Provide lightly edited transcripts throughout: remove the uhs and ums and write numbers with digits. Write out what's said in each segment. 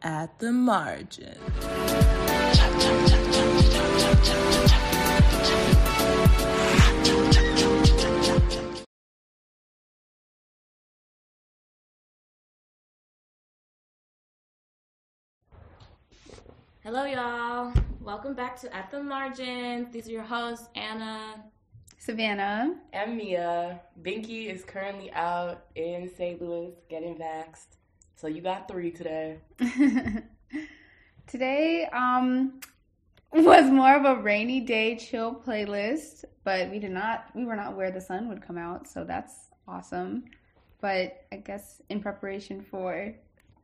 At the Margin. Hello, y'all. Welcome back to At the Margin. These are your hosts, Anna, Savannah, and Mia. Binky is currently out in St. Louis getting vaxxed. So you got 3 today. Today was more of a rainy day chill playlist, but we were not where the sun would come out, so that's awesome. But I guess in preparation for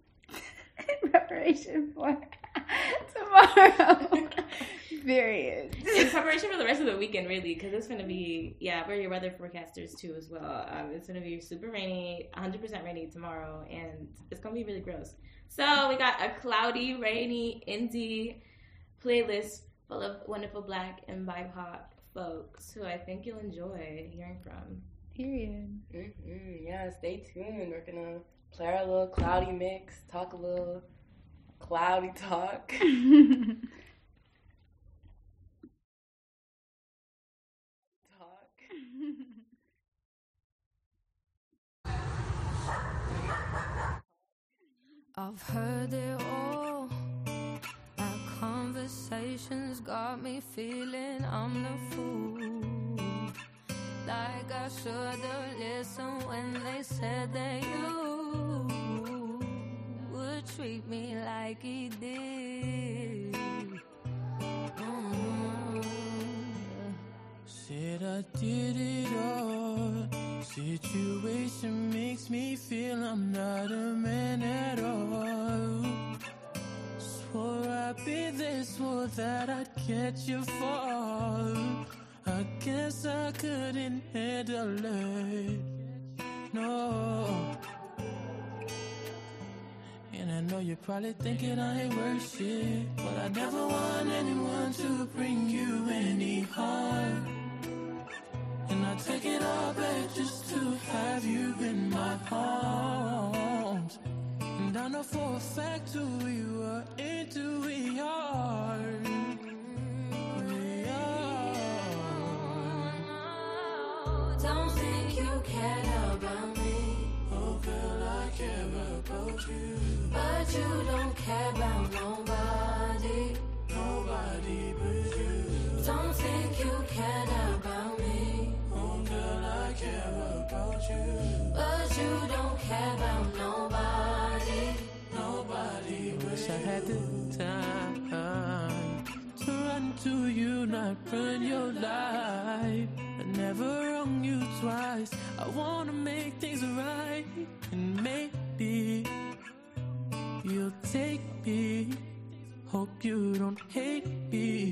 tomorrow. Period. In preparation for the rest of the weekend, really, because it's going to be, we're your weather forecasters too as well. It's going to be super rainy, 100% rainy tomorrow, and it's going to be really gross. So we got a cloudy, rainy, indie playlist full of wonderful Black and BIPOC folks who I think you'll enjoy hearing from. Period. Yeah, stay tuned. We're going to play our little cloudy mix, talk a little cloudy talk. I've heard it all. Our conversations got me feeling I'm the fool. Like I should've listened when they said that you would treat me like he did. Said I did it all. Situation makes me feel I'm not a man at all. Swore I'd be there, swore that I'd catch you fall. I guess I couldn't handle it, no. And I know you're probably thinking I ain't worth shit, but I never want anyone to bring you any harm. And I take it all back just to have you in my arms. And I know for a fact who you are and who we are. We are. Don't think you care about me. Oh girl, I care about you. But you don't care about nobody. Nobody but you. Don't think you care about me. Girl, I care about you. But you don't care about nobody. Nobody. Wish I had the time to run to you, not run your life. I never wrong you twice. I wanna make things right, and maybe you'll take me. Hope you don't hate me.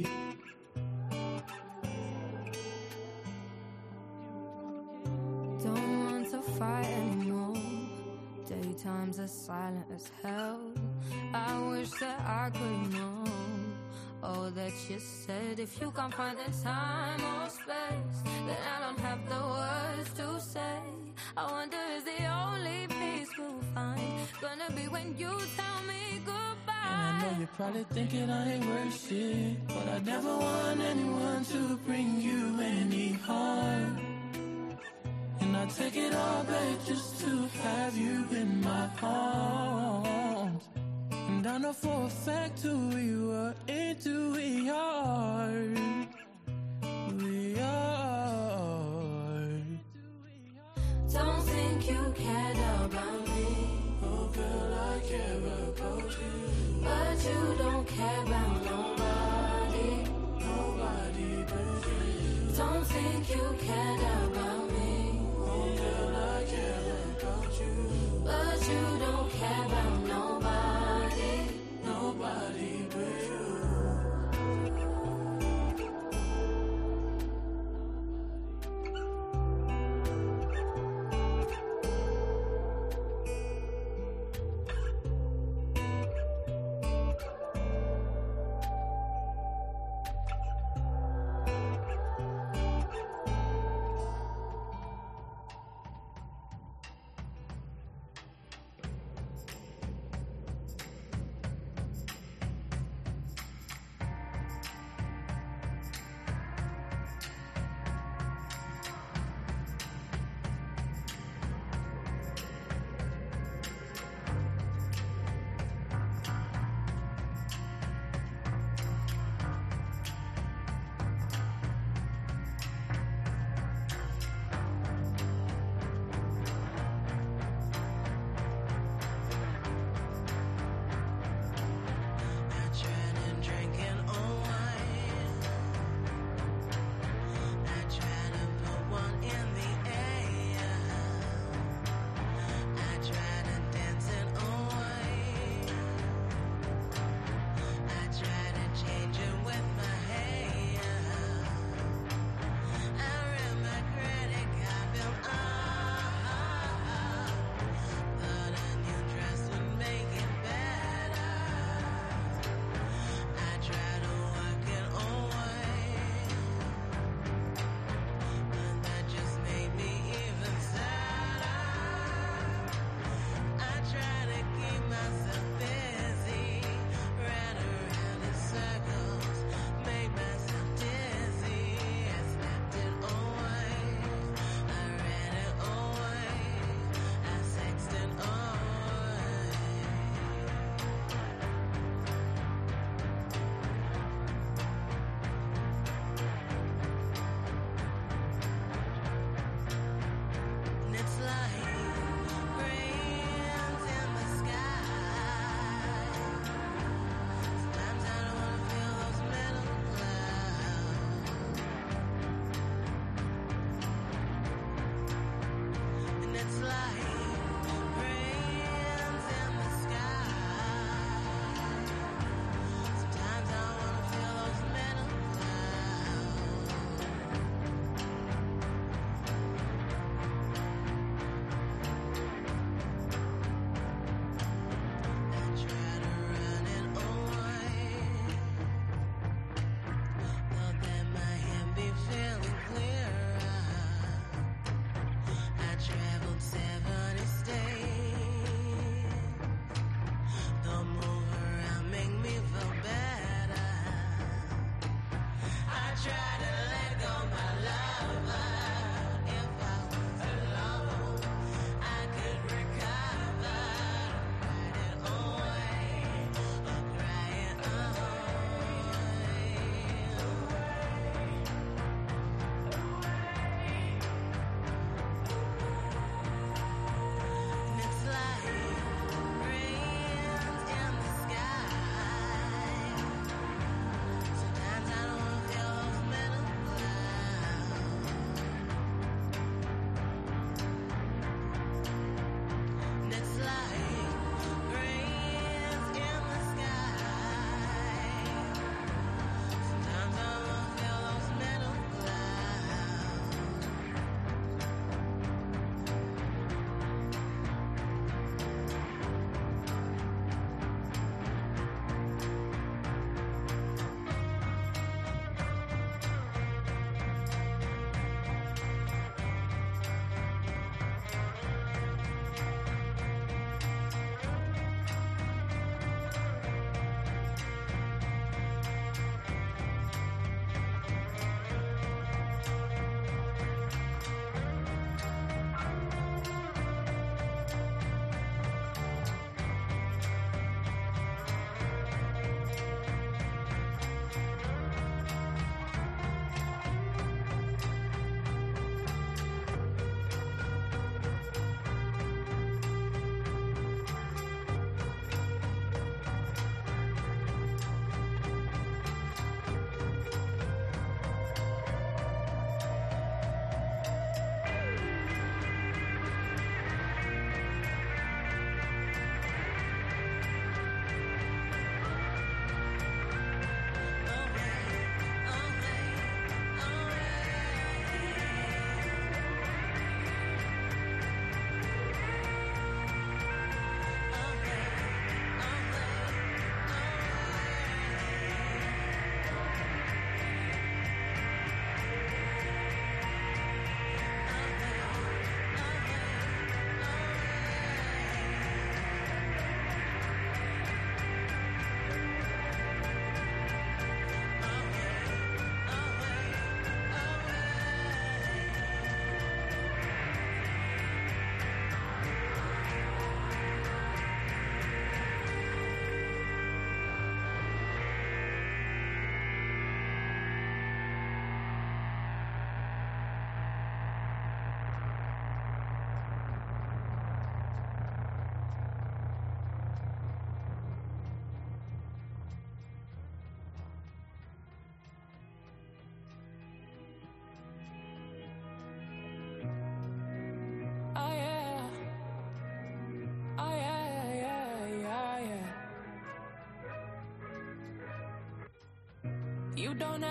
Don't want to fight anymore. Daytimes as silent as hell. I wish that I could know all that you said. If you can't find the time or space, then I don't have the words to say. I wonder is the only peace we'll find gonna be when you tell me goodbye. And I know you're probably thinking I ain't worth shit, but I never want anyone to bring you any harm. And I take it all back just to have you in my arms. And I know for a fact who you are and who we are. We are. Don't think you cared about me. Oh girl, I care about you. But you don't care about nobody. Nobody but you. Don't think you cared about me. Girl, I care about you. But you don't care about nobody. Nobody but you.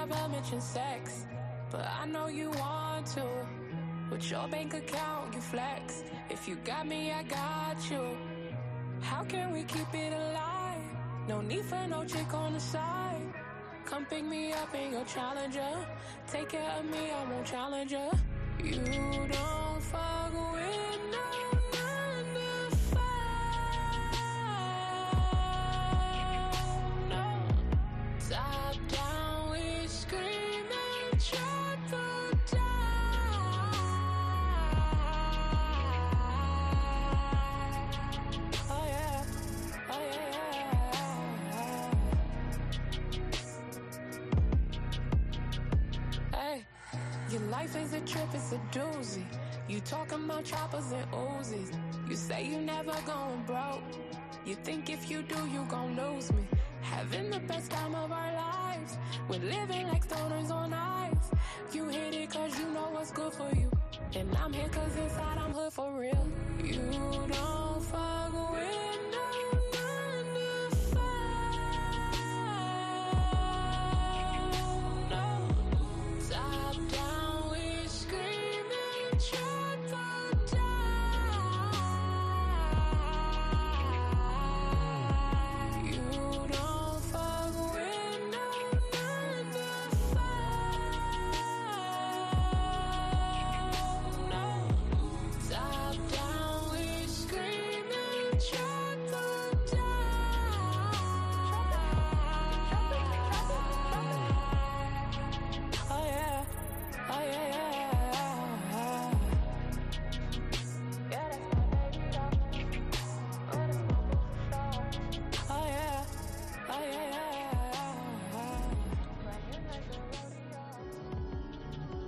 never mention sex, but I know you want to. With your bank account, you flex. If you got me, I got you. How can we keep it alive? No need for no chick on the side. Come pick me up in your Challenger. Take care of me, I won't challenge her. You don't fuck with no 9 to 5. No. Top down, we scream and try to die. Oh yeah, oh yeah. Hey, your life is a trip, it's a doozy. You talking about choppers and Uzis. You say you never going broke. You think if you do, you gon' lose me. Having the best time of our lives. We're living like stoners on ice. You hit it cause you know what's good for you. And I'm here cause inside I'm hood for real. You don't fuck with no 9 to 5. No. Top down, we scream and try to die. You don't fuck with no 9 to 5. No. Top down, we scream and try to die. Oh yeah, oh yeah, yeah. Yeah, that's my baby though. Oh, that's my boo for sure. Oh yeah, oh yeah, yeah. Running like a rodeo.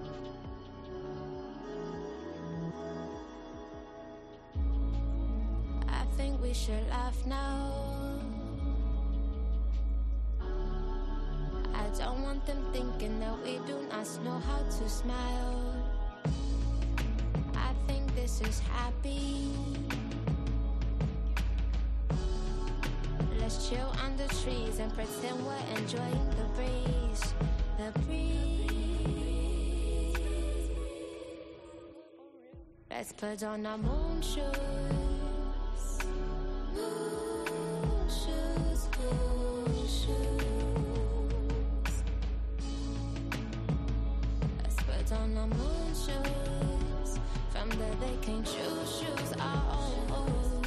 I think we should laugh now. I don't want them thinking that we do not know how to smile. I think this is happy. Let's chill under trees and pretend we're enjoying the breeze. The breeze. Let's put on our moon shoes. Moon shoes, moon shoes. Let's put on our moon shoes. From there they can choose our own.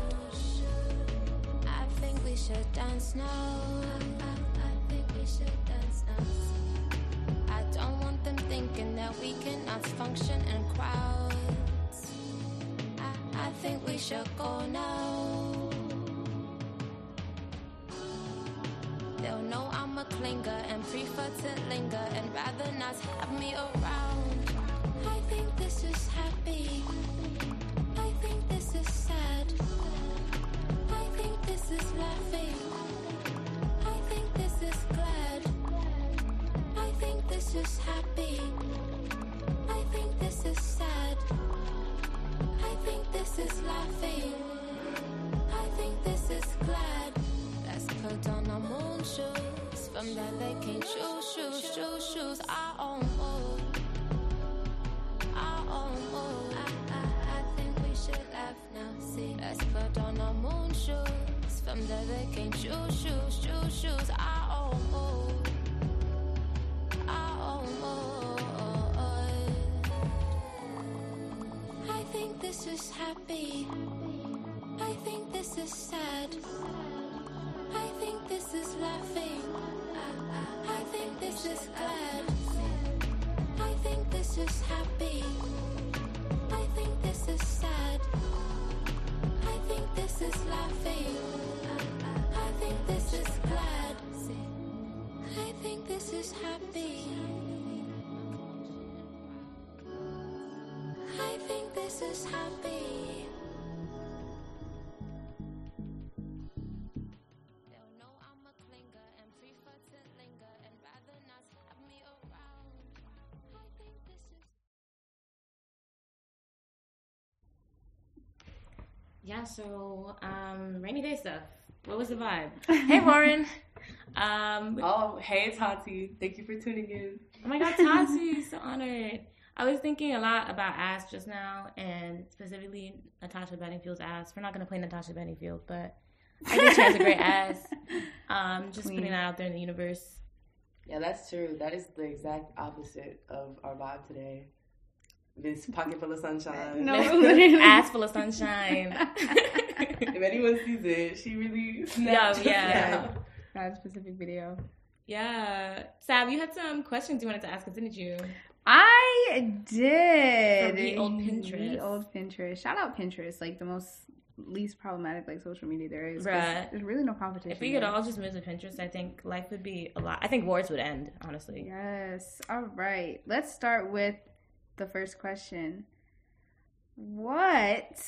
I think we should dance now. I think we should dance now. I don't want them thinking that we cannot function in crowds. I think we should go now. They'll know I'm a clinger and prefer to linger and rather not have me around. I think this is happy. I think this is sad. I think this is laughing. I think this is glad. I think this is happy. I think this is sad. I think this is laughing. I think this is glad. Let's put on our moon shoes. From there they can choose our own mood. Our own mood. I think we should laugh now. See, let's put on our moon shoes. From there they can choose our own mood. Our own mood. I think this is happy. I think this is sad. I think this is laughing. I think this is glad. I think this is happy. I think this is sad. I think this is laughing. I think this is glad. I think this is happy. I think this is happy. They'll know I'm a clinger and prefer to linger and rather not have me around. I think this is. Yeah, so rainy day stuff. What was the vibe? Hey, Lauren. Oh, hey, Tati. Thank you for tuning in. Oh my God, Tati, so honored. I was thinking a lot about ass just now, and specifically Natasha Bedingfield's ass. We're not going to play Natasha Bedingfield, but I think she has a great ass. Just putting that out there in the universe. Yeah, that's true. That is the exact opposite of our vibe today. This pocket full of sunshine. No, ass full of sunshine. If anyone sees it, she really snapped. Yeah. That specific video. Yeah. Sab, you had some questions you wanted to ask us, didn't you? I did. From the old Pinterest. The old Pinterest. Shout out Pinterest, like the least problematic like social media there is. Right. There's really no competition. If we could all just move to Pinterest, I think life would be a lot. I think wars would end, honestly. Yes. All right. Let's start with the first question. What?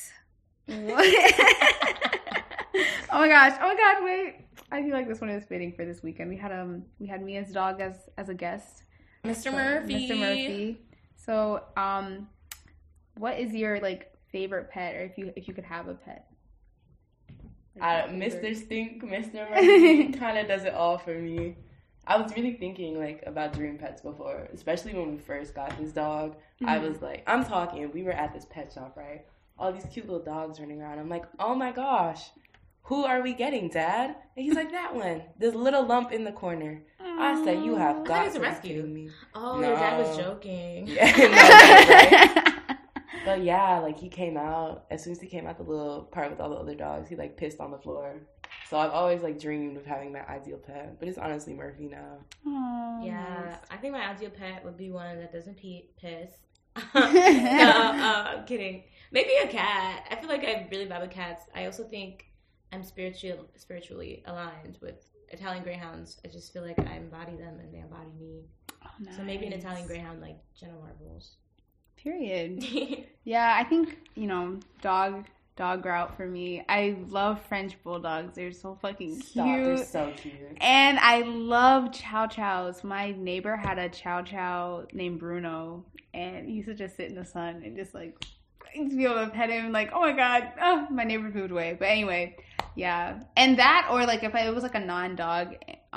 Oh my God, wait. I feel like this one is fitting for this weekend. We had Mia's dog as a guest. Mr. Murphy. So, what is your like favorite pet, or if you could have a pet? Mr. Stink, Mr. Murphy kind of does it all for me. I was really thinking like about dream pets before, especially when we first got this dog. Mm-hmm. I was like, we were at this pet shop, right? All these cute little dogs running around. I'm like, oh my gosh, who are we getting, Dad? And he's like, that one, this little lump in the corner. I said, you have got to be kidding me. Oh, no. Your dad was joking. Yeah, right? But yeah, like he came out, as soon as he came out the little part with all the other dogs, he like pissed on the floor. So I've always like dreamed of having my ideal pet, but it's honestly Murphy now. Oh, yeah, nice. I think my ideal pet would be one that doesn't piss. No, I'm kidding. Maybe a cat. I feel like I'm really bad with cats. I also think I'm spiritually aligned with Italian Greyhounds. I just feel like I embody them and they embody me. Oh, nice. So maybe an Italian Greyhound like Jenna Marbles. Period. Yeah, I think, dog route for me. I love French bulldogs. They're so fucking cute. They're so cute. And I love chow chows. My neighbor had a chow chow named Bruno, and he used to just sit in the sun and just like be able to pet him. Like, oh my God, my neighbor moved away. But anyway, yeah. And that, or like if it was like a non-dog,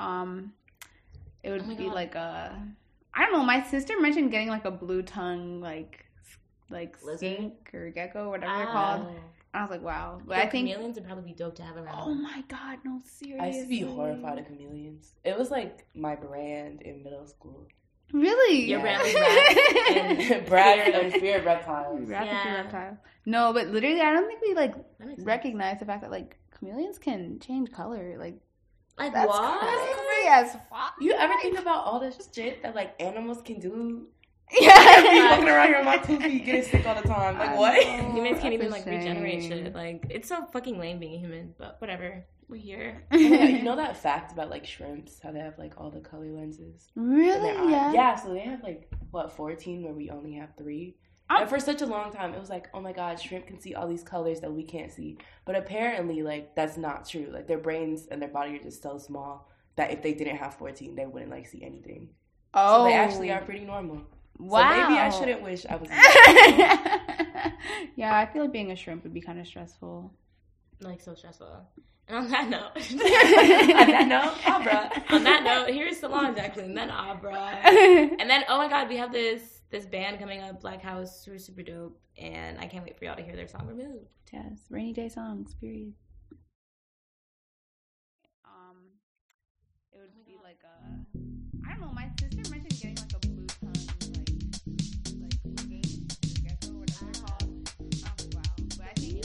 it would be like I don't know. My sister mentioned getting like a blue tongue, like skink or gecko, whatever they're called. I was like, wow. But I think chameleons would probably be dope to have around. Oh my God, no, seriously. I used to be horrified of chameleons. It was like my brand in middle school. Really? Your brand was rat. Brand and fear of reptiles. Rat and fear of reptiles. No, but literally, I don't think we like recognize the fact that like chameleons can change color. Like that's what? Crazy as fuck. You ever think about all the shit that like animals can do? Yeah. Be walking around here on my 2 feet getting sick all the time. Like, what? Humans can't even like regenerate shit. Like, it's so fucking lame being a human, but whatever. We're here. You know that fact about like shrimps, how they have like all the color lenses? Really? Yeah. Yeah, so they have like 14 where we only have 3. And for such a long time, it was like, oh my God, shrimp can see all these colors that we can't see. But apparently, like, that's not true. Like, their brains and their body are just so small that if they didn't have 14, they wouldn't like see anything. Oh. So they actually are pretty normal. Wow. So maybe I shouldn't wish I was. Yeah, I feel like being a shrimp would be kind of stressful. Like, so stressful. And on that note, Abra. On that note, here's Solange actually, and then Abra. And then, oh my God, we have this band coming up, Black House, who are super dope, and I can't wait for y'all to hear their song Removed. Yes, rainy day songs, period. It would be like I don't know, my sister mentioned getting like a blue tongue, like gecko, whatever they're called. I was like, wow. But I think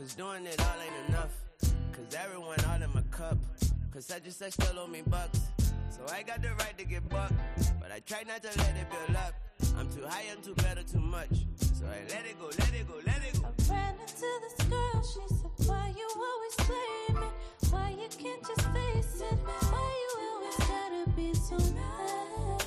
Cause doing it all ain't enough. Cause everyone all in my cup. Cause such and such still owe me bucks. So I got the right to get bucked. But I try not to let it build up. I'm too high, I'm too better, too much. So I let it go, let it go, let it go. I ran into this girl, she said, why you always blame me? Why you can't just face it? Why you always gotta be so mad?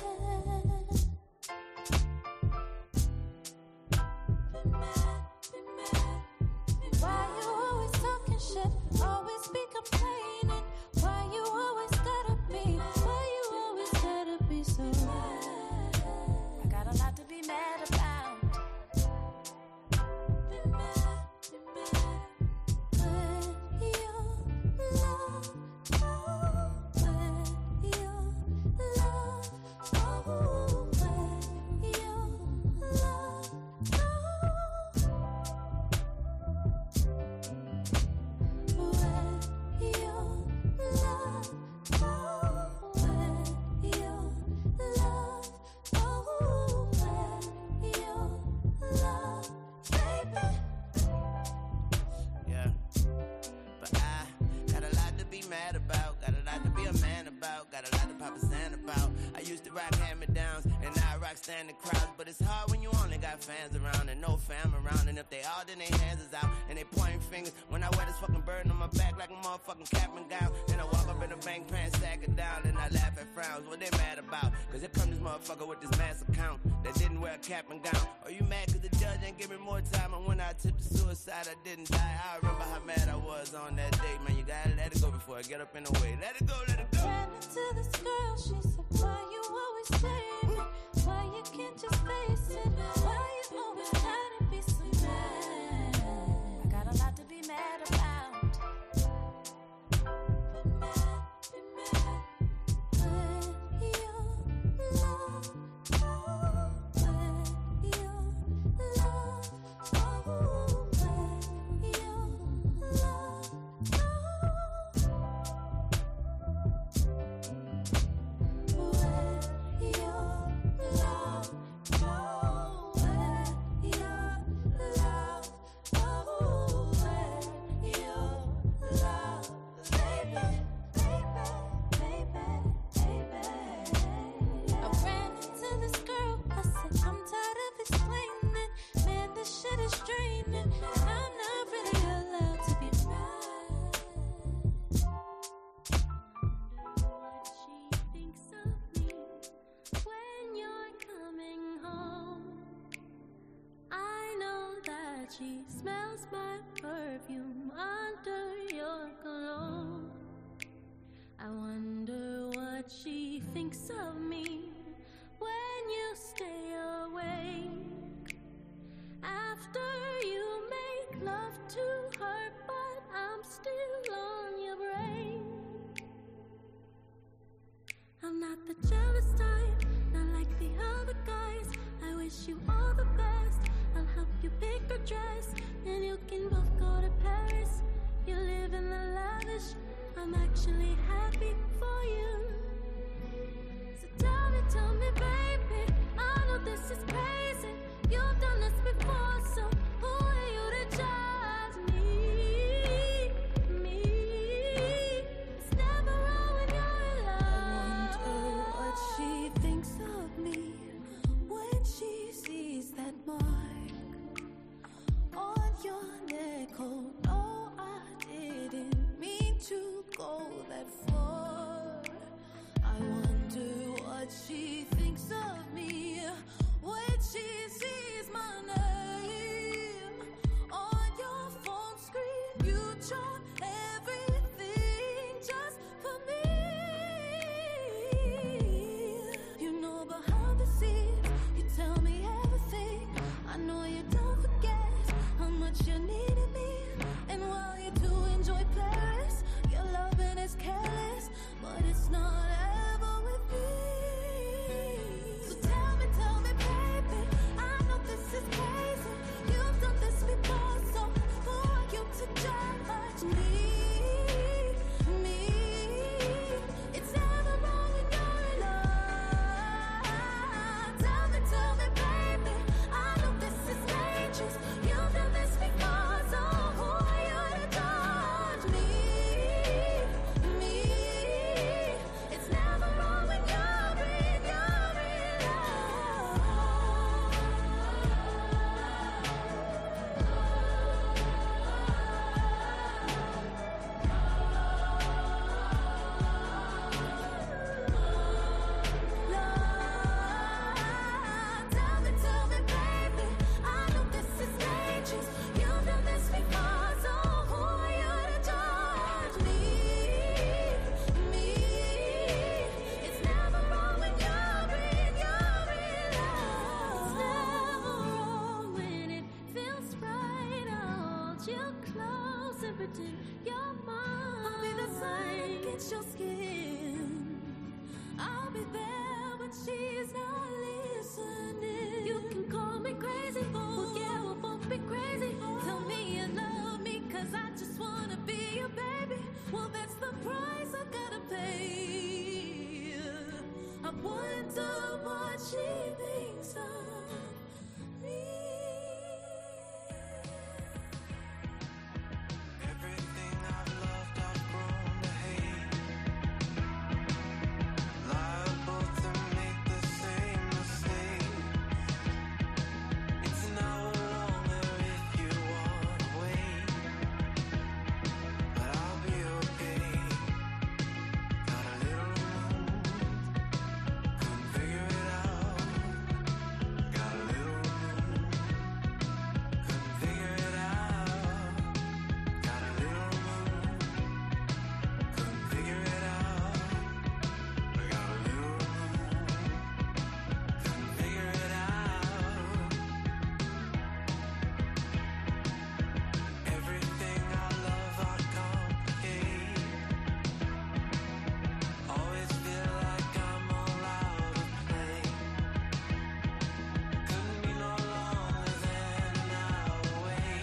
Be mad, be mad. Why you always talking shit? Always be complaining. Why you always gotta be? Why you always gotta be so mad? I got a lot to be mad about. Be mad, be mad. When you love, oh, when you love, oh, when you love, Yeah. But I got a lot to be mad about. Got a lot to be a man about. Got a lot to pop a sand about. I used to rock hand-me-downs, and now I rock standing crowds. But it's hard when you only got fans around and no fam around. And if they all, then their hands is out and they pointing fingers. When I wear this fucking burden on my back like a motherfucking cap and gown, and I walk up in the bank pants, stack it down, and I laugh at frowns. What they mad about? Cause here come this motherfucker with this mass account that didn't wear a cap and gown. Are you mad cause the judge ain't give me more time? And when I tipped the suicide, I didn't die. I remember how mad I was on that day. Man, you gotta let it go before I get up in the way. Let it go, let it go. ran into this girl, she said, why you always blame me? Why you can't just face it? Why you always gotta be so mad? I got a lot to be mad about. Be mad, be mad. When you love, oh, when you love, oh, when you love, shit is draining, and I'm not really allowed to be mad. What she thinks of me when you're coming home. I know that she smells my perfume under your cologne. I wonder what she thinks of me when you stay away. After you make love to her, but I'm still on your brain. I'm not the jealous type, not like the other guys. I wish you all the best. I'll help you pick a dress, and you can both go to Paris. You live in the lavish, I'm actually happy for you. So tell me, baby, I know this is crazy. You've done this before, so who are you to judge me? It's never wrong when you're in love. I wonder what she thinks of me when she sees that mark on your neck. Oh no, I didn't mean to go that far. I wonder what she thinks of me when she sees my name on your phone screen. You try everything just for me. You know behind the scenes, you tell me everything. I know you don't forget how much you needed me. And while you do enjoy Paris, your loving is careless, but it's not ever with me. So tell me, baby, I know this is crazy. You've done this before, so who are you to judge me? It's never wrong when you're in love. Tell me, baby, I know this is dangerous. You've done this before, so who are you close and pretend you're mine. I'll be the sun against your skin. I'll be there, but she's not listening. You can call me crazy, well, yeah, we'll both be crazy. Tell me you love me, cause I just wanna be your baby. Well, that's the price I gotta pay. I wonder what she thinks of me. Everything I've loved, I've grown to hate. Liable to make the same mistakes. It's an hour longer if you wanna wait, but I'll be okay. Got a little mood, couldn't figure it out. Got a little mood, couldn't figure it out. Got a little mood, couldn't figure it out. I got a little mood, couldn't figure it out. Everything I love, I complicate. Always feel like I'm all out of place. Couldn't be no longer than an hour away,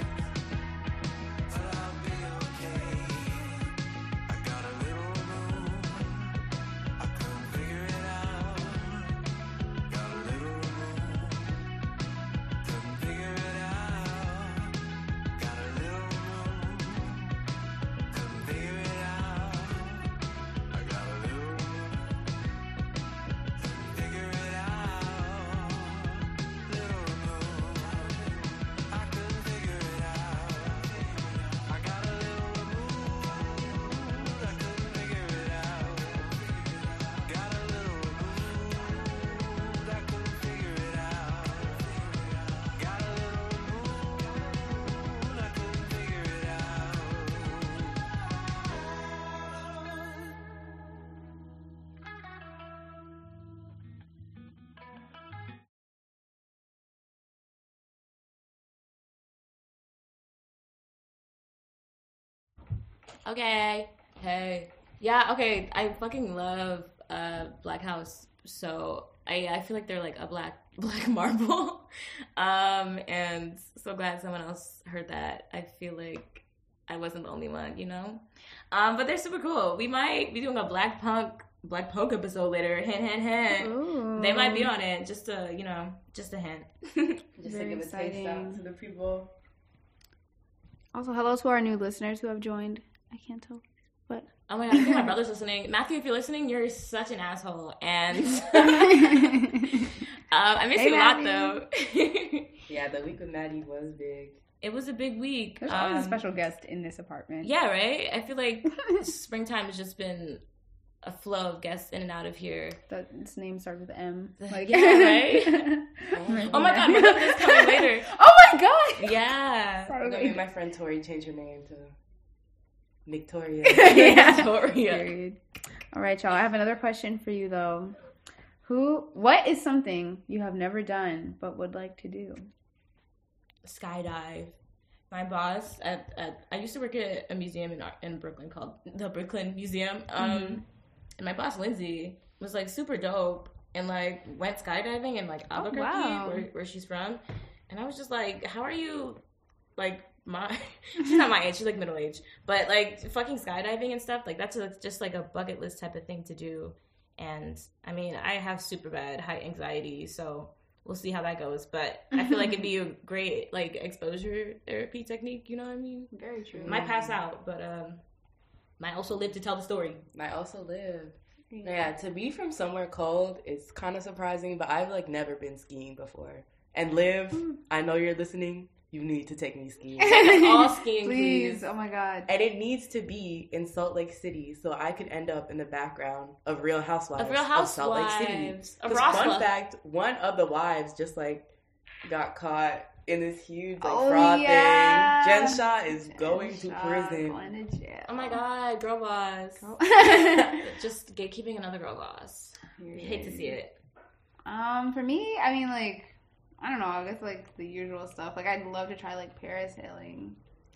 but I'll be okay. I got a little mood, I couldn't figure it out. Got a little mood, couldn't figure it out. Got a little mood, couldn't figure it out. I got a little mood, couldn't figure it out. Little mood, I couldn't figure it out. I got a little mood, I couldn't figure it out. Got a little mood, I couldn't figure it out. Got a little mood, I couldn't figure it out. Okay. Hey. Yeah, okay. I fucking love Black House. So I feel like they're like a black marble. And so glad someone else heard that. I feel like I wasn't the only one, you know? But they're super cool. We might be doing a Black Punk episode later. Hint, hint, hint. Ooh. They might be on it. Just a hint. Just Very to give a taste exciting. out to the people. Also, hello to our new listeners who have joined. I can't tell, but Oh my god, I think my brother's listening. Matthew, if you're listening, you're such an asshole. And I miss Hey, you a lot, Maddie. though. Yeah, the week with Maddie was big. It was a big week. there's always a special guest in this apartment. Yeah, right? I feel like springtime has just been a flow of guests in and out of here. Its name starts with M. Like, Yeah, right? Oh my god, my birthday's coming later. Oh my god! Yeah. I'm gonna make my friend Tori change her name to Victoria. Yeah. Victoria. Period. All right, y'all. I have another question for you, though. What is something you have never done but would like to do? Skydive. My boss I used to work at a museum in Brooklyn called the Brooklyn Museum. And my boss Lindsay was like super dope and like went skydiving in like Albuquerque, wow. where she's from. And I was just like, how are you like she's not my age, she's like middle age, but like fucking skydiving and stuff, like that's just like a bucket list type of thing to do. And I mean, I have super bad height anxiety, so we'll see how that goes. But I feel like it'd be a great like exposure therapy technique, you know what I mean? Very true. Might pass out, but might also live to tell the story. I also live. Yeah, to be from somewhere cold is kind of surprising, but I've like never been skiing before. And Liv, I know you're listening. You need to take me skiing. Take us all skiing, Please. please. Oh my god. And it needs to be in Salt Lake City, so I could end up in the background of Real Housewives of Salt Lake City. Of 'Cause Roswell. fun fact, one of the wives just like got caught in this huge like Oh, fraud yeah. thing. Jen Shah is going to Shot, prison. Going to jail. Oh my god, girl boss. Just gatekeeping another girl boss. Hate to see it. For me, I mean, like, I don't know. I guess like the usual stuff. Like, I'd love to try like parasailing,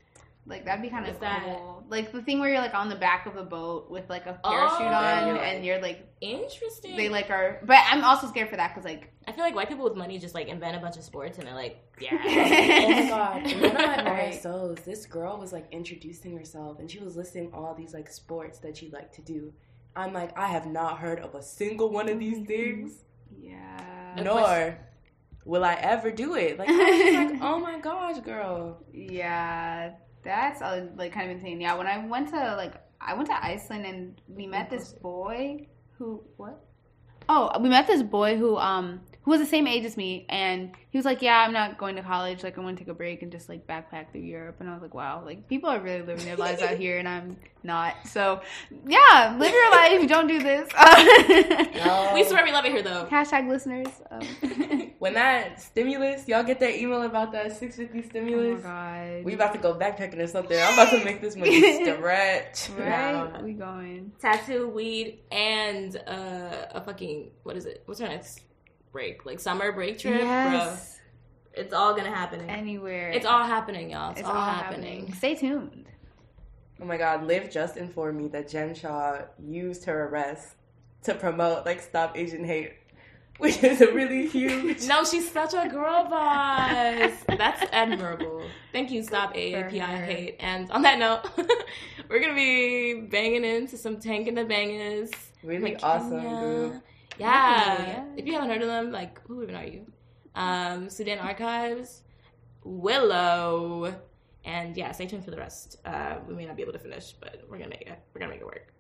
Like, that'd be kind of What's that? cool. Like, the thing where you're, like, on the back of a boat with, like, a parachute on, and you're, like... Interesting. They, like, are... But I'm also scared for that, because, like... I feel like white people with money just, like, invent a bunch of sports, and they're like, yeah. Oh, my God. In one of my RSOs, this girl was, like, introducing herself, and she was listing all these, like, sports that she'd like to do. I'm like, I have not heard of a single one of these things. Yeah. Nor will I ever do it. Like, I was just like, oh, my gosh, girl. Yeah. That's, like, kind of insane. Yeah, when I went to Iceland, and we met this boy who... What? Oh, we met this boy who was the same age as me, and he was like, yeah, I'm not going to college, like, I want to take a break and just, like, backpack through Europe. And I was like, wow, like, people are really living their lives out here, and I'm not. So, yeah, live your life, don't do this. No. We swear we love it here, though. Hashtag listeners. When that stimulus, y'all get that email about that 650 stimulus? Oh, my God. We about to go backpacking or something. I'm about to make this money stretch. Right? Yeah. We going. Tattoo, weed, and a fucking, what is it? What's our next break? Like, summer break trip? Yes. Bro, it's all gonna happen. Anywhere. It's all happening, y'all. It's all happening. happening. Stay tuned. Oh my God, Liv just informed me that Jen Shaw used her arrest to promote, like, Stop Asian Hate, which is a really huge... No, she's such a girl boss. That's admirable. Thank you, Stop AAPI her. Hate. And on that note, we're going to be banging into some Tank and the Bangers. Really From awesome Kenya. group. Yeah. If you haven't heard of them, like, who even are you? Sudan Archives, Willow, and yeah, stay tuned for the rest. We may not be able to finish, but we're gonna make it. We're gonna make it work.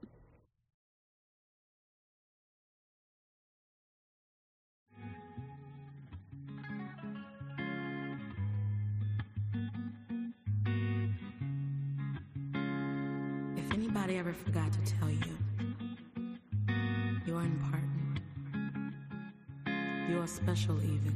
If anybody ever forgot to tell you, you're important. You're special even.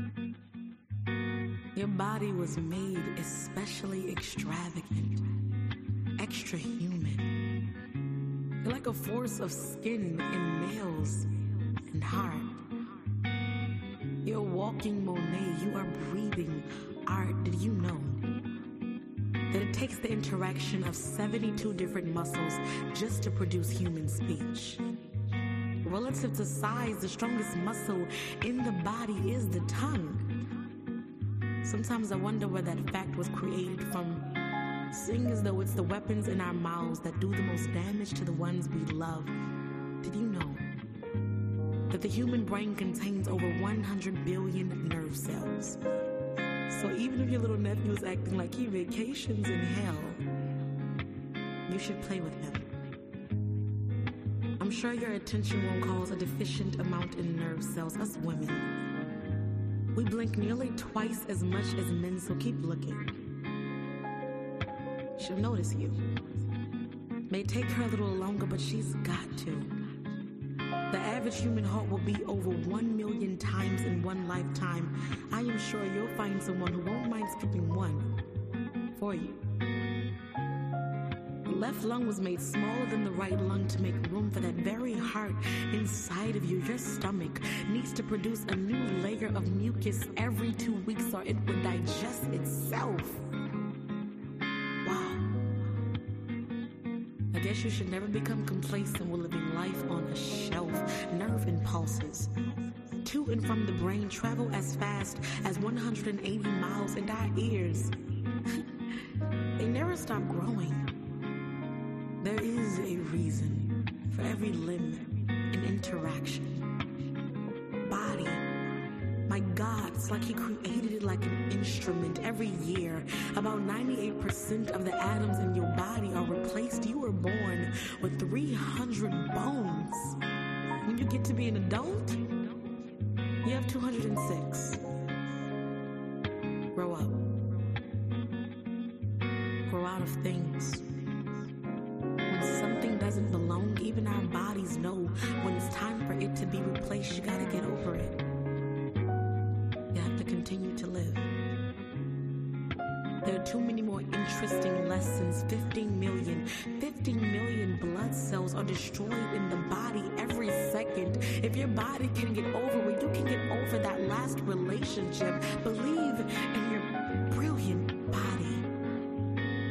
Your body was made especially extravagant, extra human. You're like a force of skin and nails and heart. You're a walking Monet. You are breathing art. Did you know that it takes the interaction of 72 different muscles just to produce human speech? Relative to size, the strongest muscle in the body is the tongue. Sometimes I wonder where that fact was created from, seeing as though it's the weapons in our mouths that do the most damage to the ones we love. Did you know that the human brain contains over 100 billion nerve cells? So even if your little nephew is acting like he vacations in hell, you should play with him. I'm sure your attention won't cause a deficient amount in nerve cells. Us women, we blink nearly twice as much as men, so keep looking. She'll notice you. May take her a little longer, but she's got to. The average human heart will beat over 1 million times in one lifetime. I am sure you'll find someone who won't mind skipping one for you. The left lung was made smaller than the right lung to make room for that very heart inside of you. Your stomach needs to produce a new layer of mucus every 2 weeks or it would digest itself. Wow. I guess you should never become complacent with living life on a shelf. Nerve impulses to and from the brain travel as fast as 180 miles, and our ears, they never stop growing. There is a reason for every limb and interaction. Body, my God, it's like he created it like an instrument. Every year, about 98% of the atoms in your body are replaced. You were born with 300 bones. When you get to be an adult, you have 206. Grow up. Grow out of things. When something doesn't belong, even our bodies know when it's time for it to be replaced. You gotta get over it. You have to continue to live. There are too many more interesting lessons. 15 million blood cells are destroyed in the body every second. If your body can get over it, you can get over that last relationship. Believe in your brilliant body.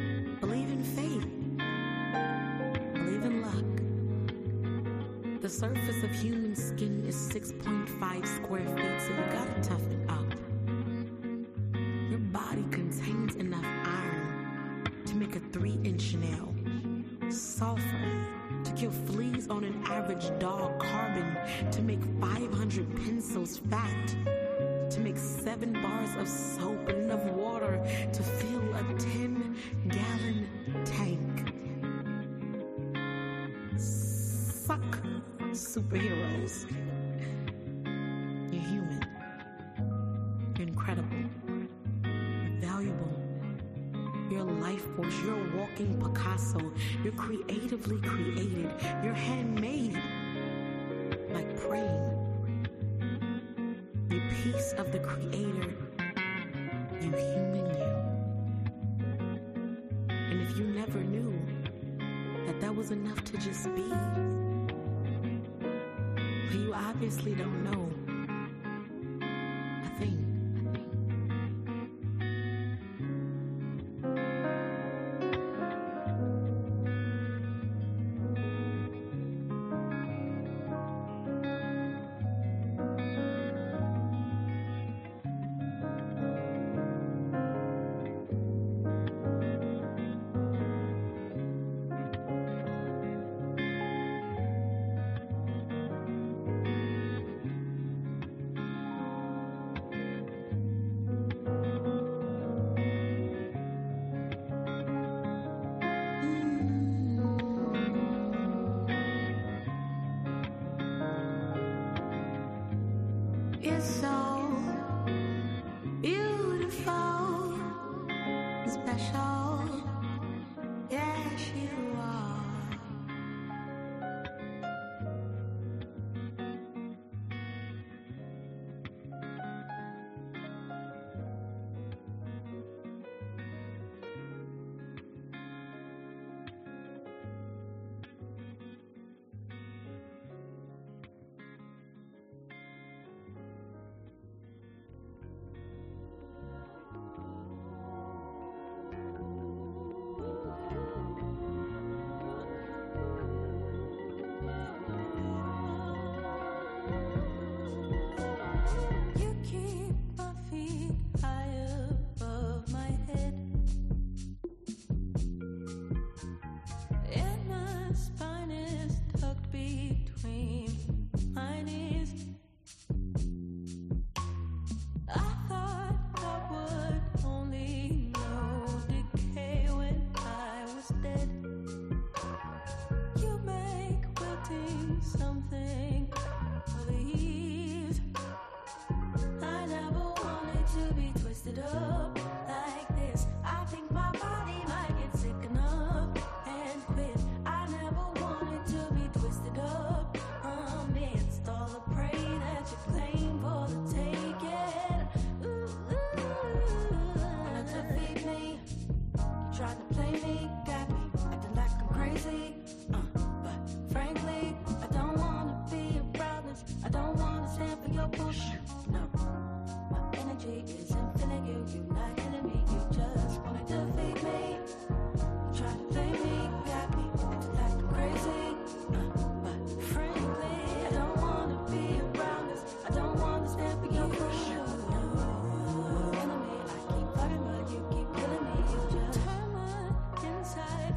surface of human skin is 6.5 square feet, so you gotta tough it up. Your body contains enough iron to make a 3-inch nail, sulfur to kill fleas on an average dog, carbon to make 500 pencils, fat to make 7 bars of soap, and enough water to fill a 10-gallon tank. Suck, superheroes. You're human. You're incredible. You're valuable. You're a life force. You're a walking Picasso. You're creatively created. You're handmade. Like praying. You're a piece of the Creator. You human you. And if you never knew that was enough to just be, well, you obviously don't know a thing. You're so beautiful, special, yes you are. You keep my feet high above my head, and my spine is tucked between my knees. I thought I would only know decay when I was dead. You make wilting something of the ease. I never wanted to be twisted up like this. I think my body might get sick enough and quit. I never wanted to be twisted up amidst all the prey that you claim for the taking. Wanted to feed me, you tried to play me, got me acting like I'm crazy. But frankly, I don't wanna be around this. I don't wanna stand for your bullshit. No, my energy is infinite. You're not enemy. You just wanted to feed me. You tried to play me, got me acting like I'm crazy. But frankly, I don't wanna be around this. I don't wanna stand for your bullshit. No, enemy. I keep fighting, but you keep killing me. You just turn my inside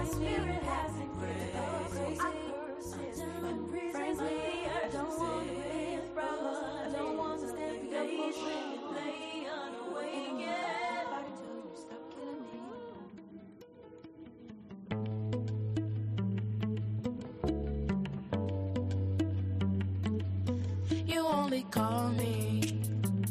spirit hasn't quit. I curse his friendly. I don't want to be his brother. I don't want to stand for your friend and play unawakened. Stop killing me. You only call me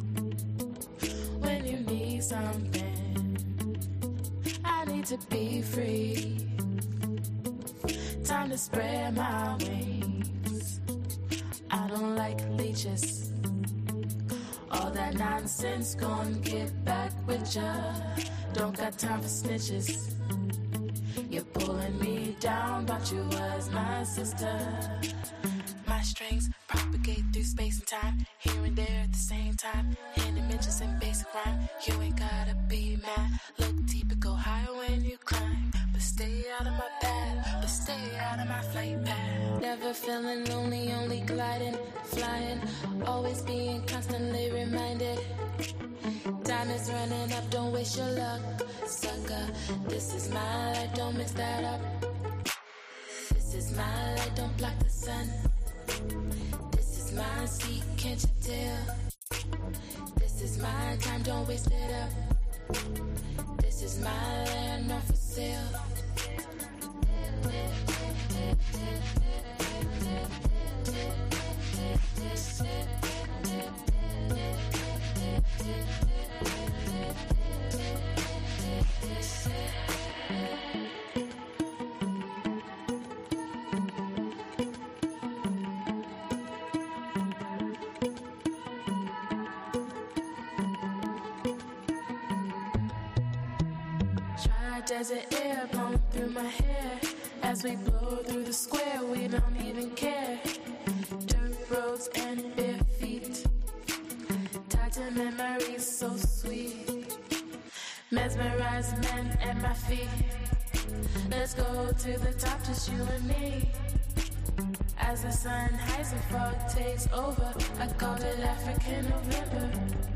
when you need something. I need to be free. Time to spread my wings. I don't like leeches. All that nonsense gon' get back with ya. Don't got time for snitches. You're pulling me down, but you was my sister. My strings propagate through space and time, here and there at the same time. In dimensions and basic rhyme, you ain't gotta be mad. Look deep and go higher when you climb. But stay out of my path, but stay out of my flight path. Never feeling lonely, only gliding, flying. Always being constantly reminded. Time is running up, don't waste your luck, sucker. This is my life, don't mix that up. This is my light, don't block the sun. This is my seat, can't you tell? This is my time, don't waste it up. This is my land, not for sale. Desert air blowing through my hair. As we blow through the square, we don't even care. Dirt roads and bare feet, tied to memories so sweet. Mesmerized men at my feet. Let's go to the top, just you and me. As the sun hides and fog takes over, I called it African November.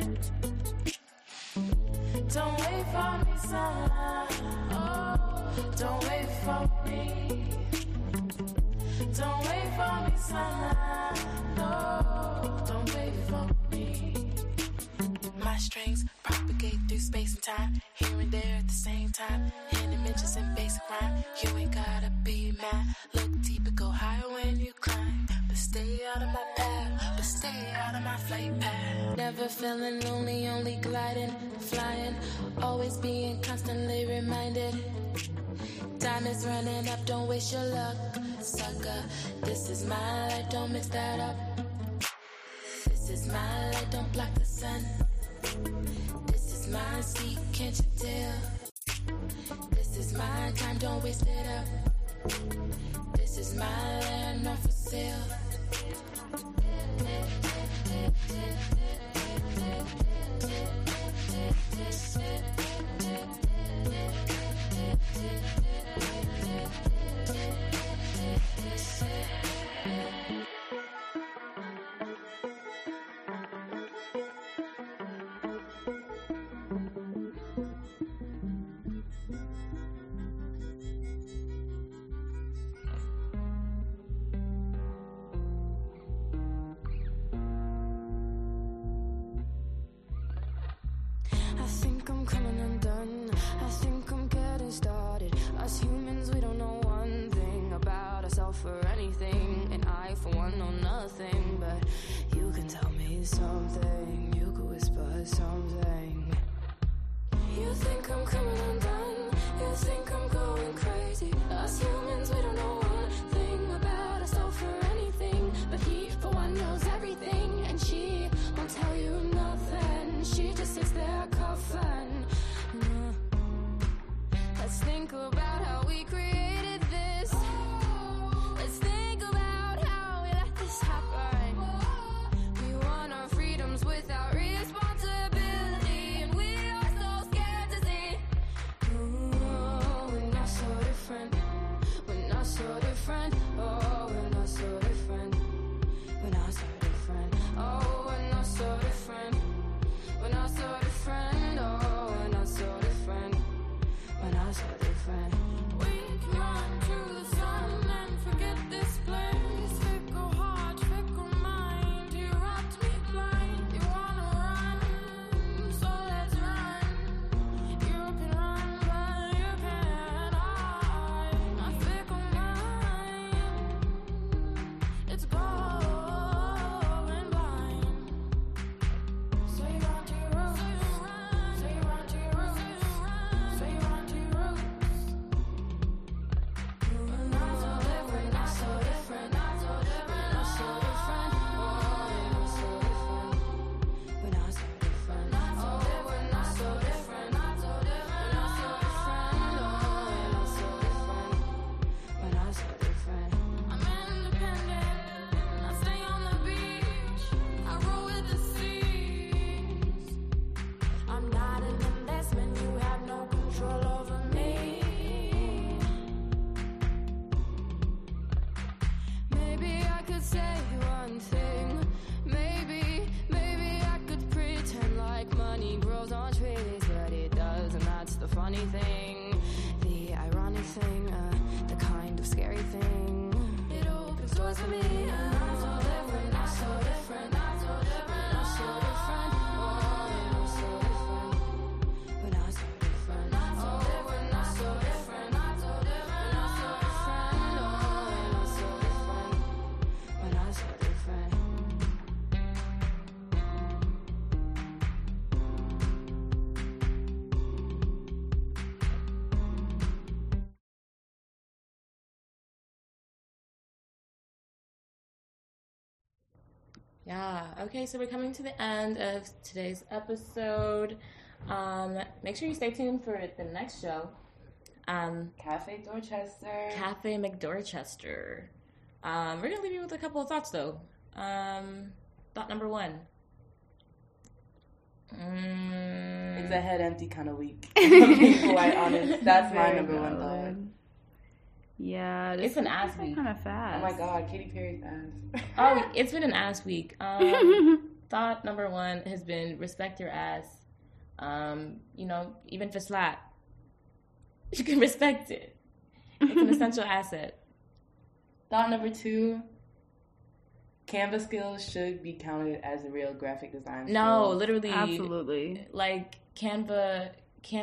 Don't wait for me, son. Oh, don't wait for me. Don't wait for me, son. No, don't wait for me. My strings propagate through space and time, here and there at the same time. In dimensions and basic rhyme, you ain't gotta be mad. Look deep and go higher when you climb. But stay out of my path, but stay out of my flight path. Never feeling lonely, only gliding, flying. Always being constantly reminded. Time is running up, don't waste your luck, sucker. This is my life, don't mix that up. This is my light, don't block the sun. This is my seat, can't you tell? This is my time, don't waste it up. This is my land, not for sale. Yeah. Okay, so we're coming to the end of today's episode. Make sure you stay tuned for the next show. Cafe Dorchester. Cafe McDorchester. We're gonna leave you with a couple of thoughts though. Thought number one. It's a head empty kind of week. I'm being quite honest. That's my number one thought. Yeah, It's an ass week. Kind of fast. Oh my god, Katy Perry's ass. Oh, it's been an ass week. Thought number one has been respect your ass. You know, even if it's flat, you can respect it. It's an essential asset. Thought number two, Canva skills should be counted as a real graphic design skill. No, literally. Absolutely. Like Canva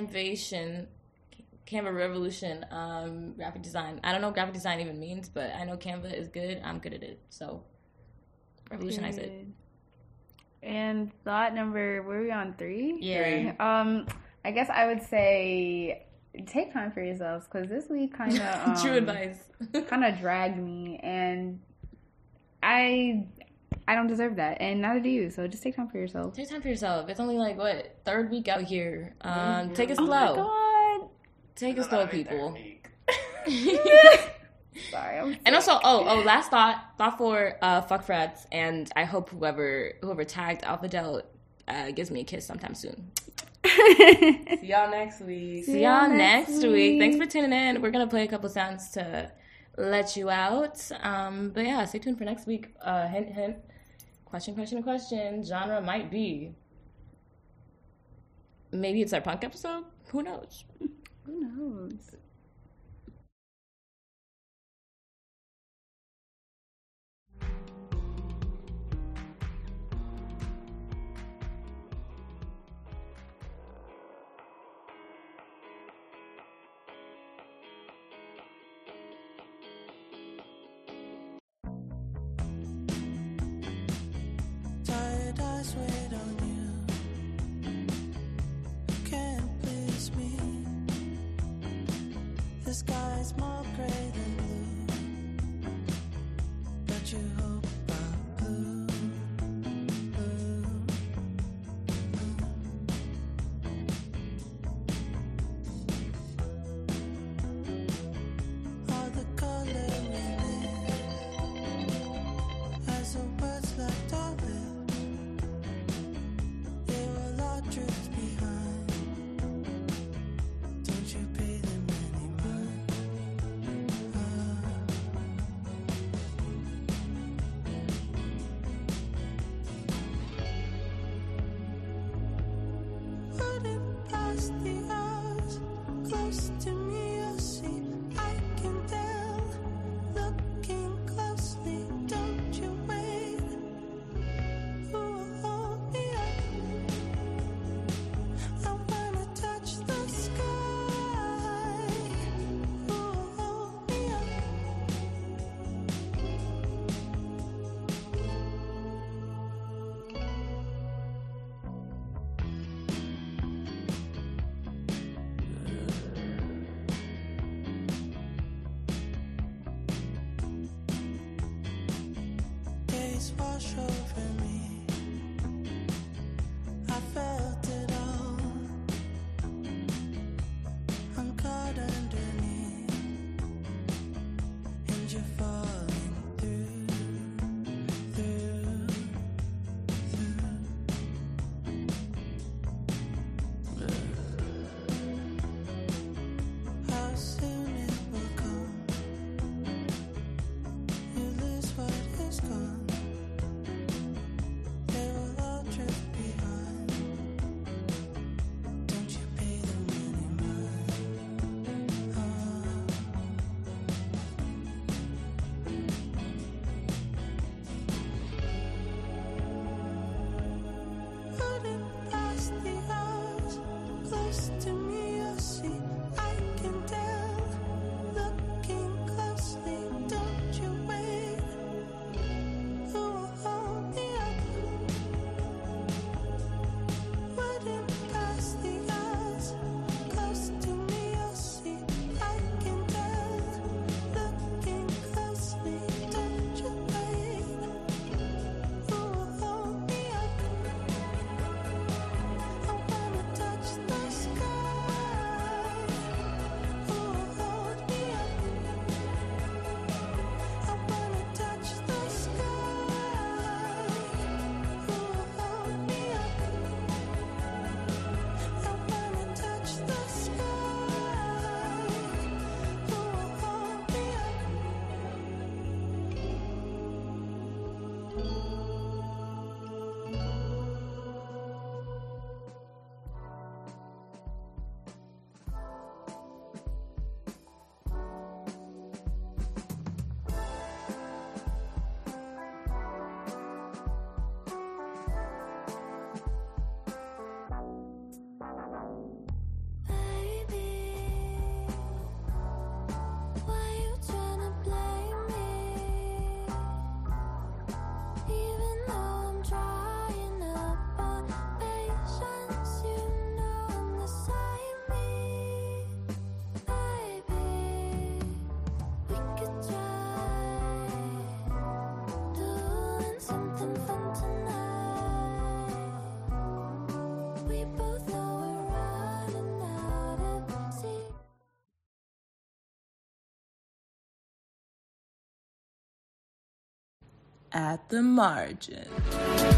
Revolution, graphic design. I don't know what graphic design even means, but I know Canva is good. I'm good at it. So, revolutionize it. And thought number, were we on 3? Yeah. I guess I would say take time for yourselves, because this week kind of True advice. kind of dragged me, and I don't deserve that, and neither do you. So just take time for yourself. Take time for yourself. It's only like what, third week out here. Take it Oh slow. my god. Take it slow, people. Sorry. I'm And also, last thought for fuck frats, and I hope whoever tagged Alpha Del gives me a kiss sometime soon. See y'all next week. See y'all next week. Thanks for tuning in. We're gonna play a couple sounds to let you out. But yeah, stay tuned for next week. Hint, hint. Question. Genre might be. Maybe it's our punk episode. Who knows? Who knows? Tired eyes wait on you. Can't please me. The sky's more gray than blue, but you hope I'll blue. All the color remains as the words left our lips. They will all drift behind. Don't you pay them any mind? Running past the hours, close to me, you'll see. I can tell. Looking closely, don't you wait. Who will hold me up? I wanna touch the sky. Who will hold me up? Days wash over me. I felt it all. I'm caught underneath, and you're falling through. How soon it will come. You lose what is gone. They will all drift behind. Don't you pay them any mind? Running past the hours, close to me, you'll see. I can tell. Looking closely, don't you wait. Who will hold me up? Running past the hours, close to me, you'll see. I can tell. Looking closely, don't you wait. Who will hold tonight. We both know we're running out of sea. At the margin.